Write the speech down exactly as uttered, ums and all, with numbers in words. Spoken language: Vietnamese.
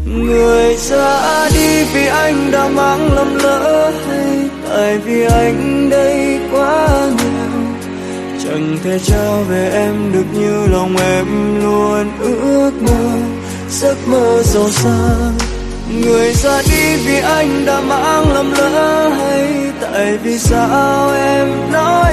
Người ra đi vì anh đã mang lầm lỡ, hay tại vì anh đây quá nghèo, chẳng thể trao về em được như lòng em luôn ước mơ, giấc mơ giàu sang. Người ra đi vì anh đã mang lầm lỡ, hay tại vì sao em nói